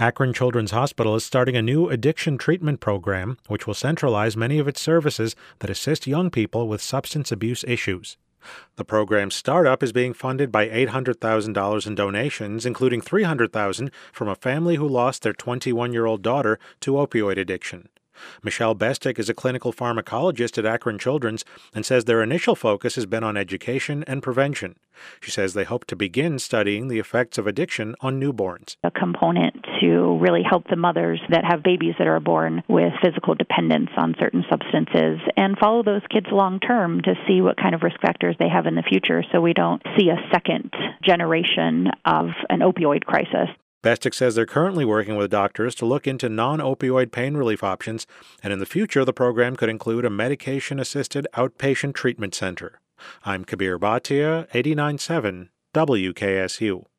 Akron Children's Hospital is starting a new addiction treatment program, which will centralize many of its services that assist young people with substance abuse issues. The program's startup is being funded by $800,000 in donations, including $300,000 from a family who lost their 21-year-old daughter to opioid addiction. Michelle Bestick is a clinical pharmacologist at Akron Children's and says their initial focus has been on education and prevention. She says they hope to begin studying the effects of addiction on newborns. A component to really help the mothers that have babies that are born with physical dependence on certain substances and follow those kids long term to see what kind of risk factors they have in the future so we don't see a second generation of an opioid crisis. Bestick says they're currently working with doctors to look into non-opioid pain relief options, and in the future the program could include a medication-assisted outpatient treatment center. I'm Kabir Bhatia, 89.7 WKSU.